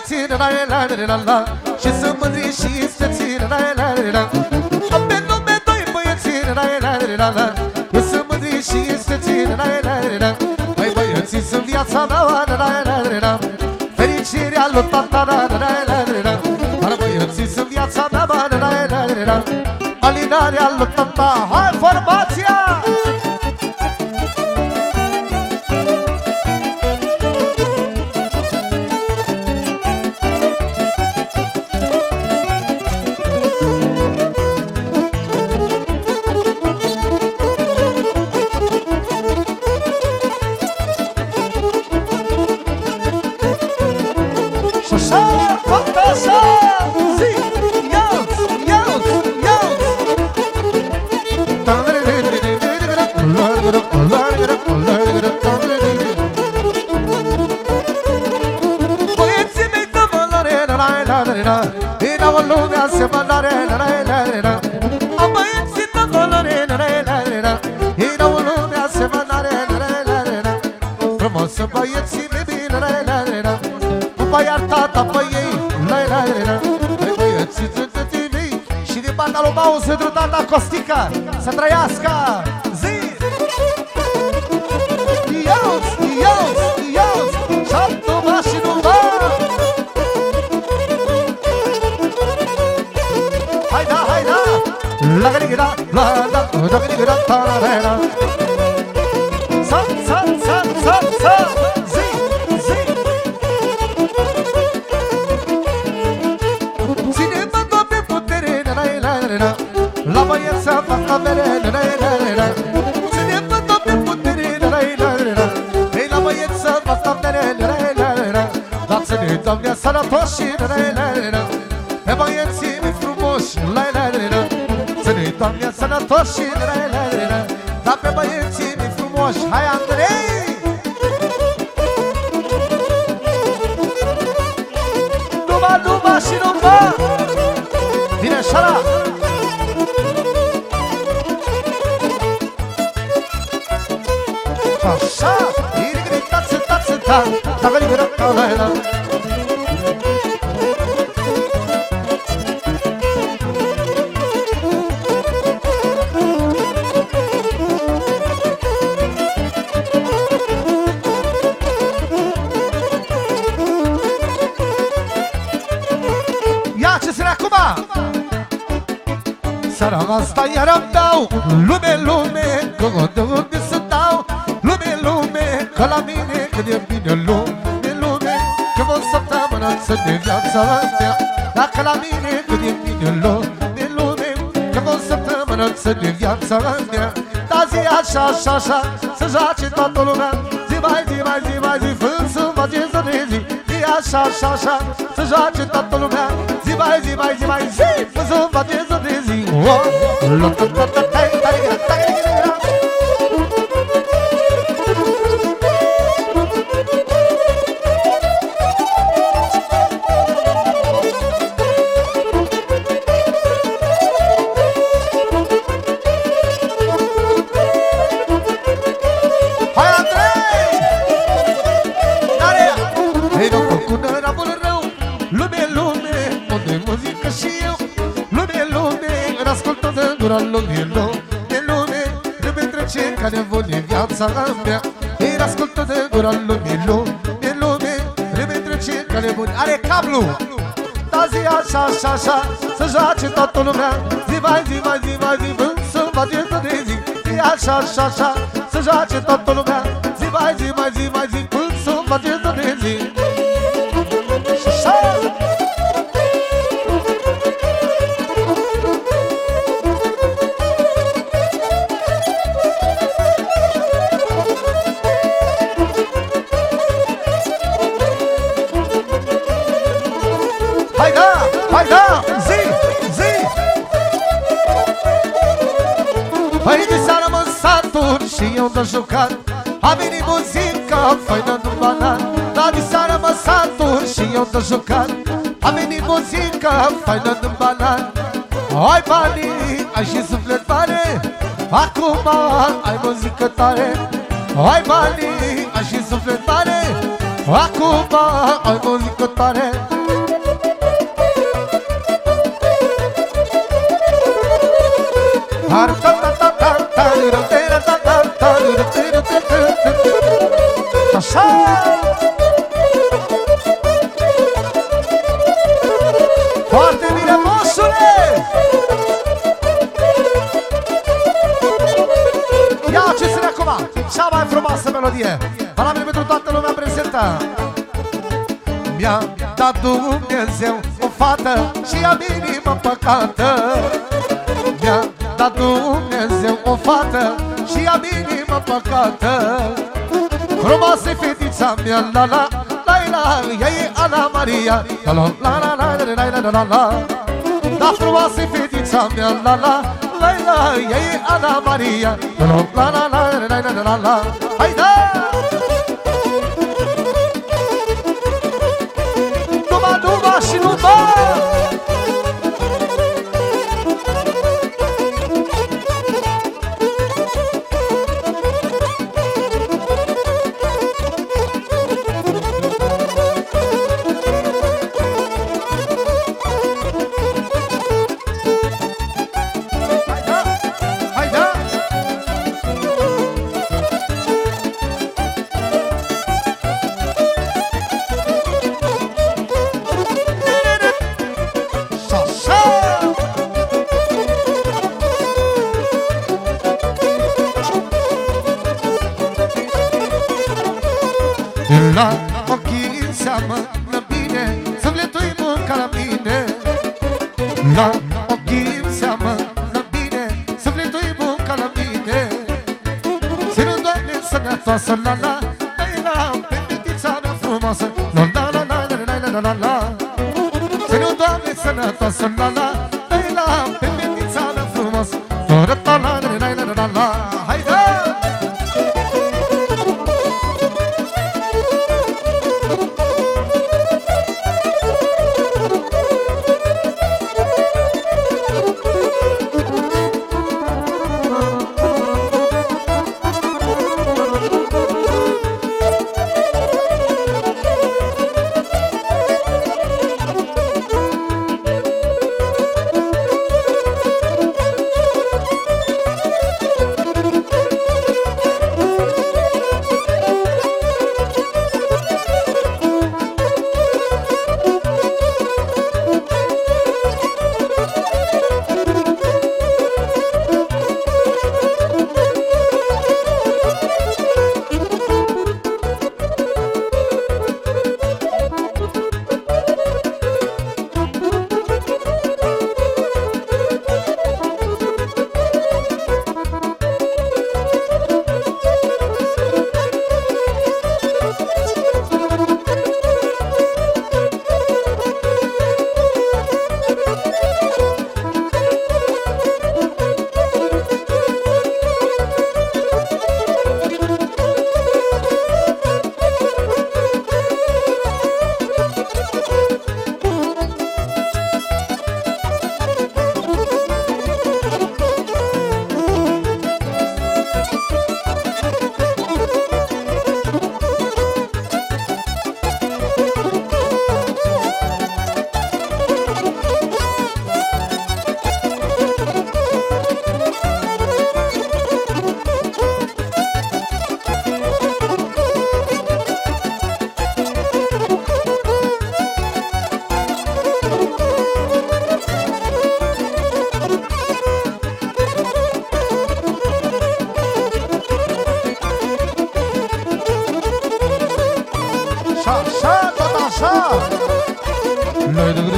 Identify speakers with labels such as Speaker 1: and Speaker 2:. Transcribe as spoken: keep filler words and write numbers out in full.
Speaker 1: țin, la la la la, și să mândri și să țin, la la la la. Pe nume doi băieții, la la la la, să mândri și să țin, la la la la. Băi băieții sunt viața mea, la la la la, fericirea lui tata, la la la la. Băi băieții sunt viața mea, la la la la, alinarea lui tata. Hai formația! Costica, să trăiască! Zi! Ia-uți, ia-uți, ia-uți, și-a și nu va! Hai da, hai da! La gări-găra, la da, la gări-găra, ta la la la. Sa, sa, sa, sa, sa! Zi, zi! Ține-mă, Doamne, putere, la la la la. La băieți să fac avere, la la la la. Ține-mă, Doamne, putere, la la la la. Ei, la băieți să fac avere, la la la la. Dați-ne, Doamne, sănătoși, la la la la. Pe băieții mi frumoși, la la la la. Ține, Doamne, sănătoși, la la la la. Dar pe băieții mi frumoși, hai Andrei! Numai, numai și numai! Vine șara! Așa, irigri, tață, tață, ta, tagaligri, tagaligri. Ia ce sere acum! Seara asta iar-mi dau lume, lume, că de unde să dau. Lume, lume, că la mine când e bine lume, lume, că o săptămână să de viața mea. Dacă la mine când e bine lume, lume, că o săptămână să de viața mea. Dar zi așa, așa, așa, să joace toată lumea. Zi mai, zi mai, zi mai, zi, fân să face să ne zi. Zi așa, așa, așa, să joace toată lumea. Zi mai, zi mai, zi mai, zi, fân să face să ne zi. Lume, lume, lume, lume trece ca nevoie viața mea. Ei, ascultă de gura lume, lume, lume, lume trece ca nevoie. Are cablu! Da zi așa, așa, așa, să joace toată lumea. Zi mai, zi mai, zi mai, zi, vând să face să ne zi. Zi așa, așa, așa, să joace toată lumea. Zi mai, zi mai, zi mai, zi, vând să face să ne zi. Și așa! Hai da, zi, zi! Hai de seară mă satur și eu de jucat. A venit muzica faină în banan. Da de seară mă satur și eu de jucat. A venit muzica faină în banan. Ai banii, ai și suflet mare. Acum ai muzică tare. Ai banii, ai și suflet mare. Acum ai muzică tare. Așa! Foarte bine, moșule! Ia ce ține acum, cea mai frumoasă melodie. Valabil pentru toată lumea prezentă. Mi-a dat Dumnezeu o fată și am inima păcată. Mi-a dat Dumnezeu o fată și am inima păcată. Frumoasă-i fetița mea, la la la la, ea e Ana Maria, la la la la la la la la la la. Da, frumoasă-i fetița mea, la la la la, ea e Ana Maria, la la la la la la la la. Hai da! Numai, numai și numai! La ochii înseamnă bine, sufletul-i bun ca la mine. La ochii înseamnă bine, sufletul-i bun ca la mine. Ținu, Doamne, sănătoasă, la la la la, pe fetița mea frumoasă, la la la la la la la la la. Ținu, Doamne, sănătoasă, la la la la, pe fetița mea frumoasă, la la la la la la la. Hai da! Așa, tot așa.